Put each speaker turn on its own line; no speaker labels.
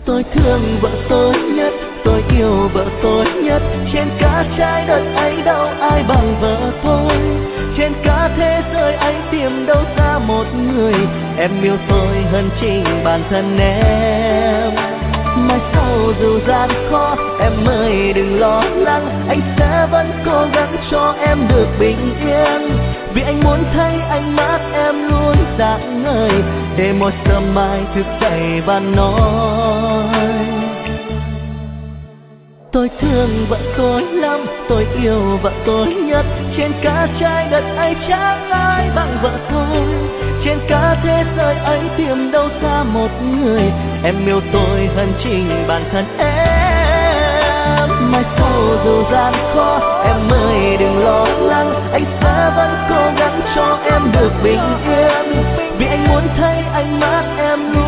Tôi thương vợ tôi nhất, tôi yêu vợ tôi nhất. Trên cả trái đất ấy đâu ai bằng vợ tôi. Trên cả thế giới ấy tìm đâu ra một người em yêu tôi hơn chính bản thân em. Mai sau dù gian khó em ơi đừng lo lắng, anh sẽ vẫn cố gắng cho em được bình yên. Vì anh muốn thấy ánh mắt em luôn sáng ngời, để mỗi sớm mai thức dậy và nói tôi thương vợ tôi lắm, tôi yêu vợ tôi nhất. Trên cả trái đất ấy chẳng ai bằng vợ tôi. Trên cả thế giới ấy tìm đâu ra một người em yêu tôi hơn chính bản thân em. Mai sau dù gian khó em ơi đừng lo lắng, anh sẽ vẫn cố gắng cho em được bình yên. Vì anh muốn thấy ánh mắt em luôn